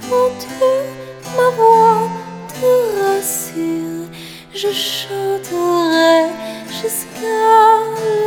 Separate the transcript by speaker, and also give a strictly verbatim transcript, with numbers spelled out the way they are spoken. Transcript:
Speaker 1: quand tu ma voix te rassure, je chanterai jusqu'à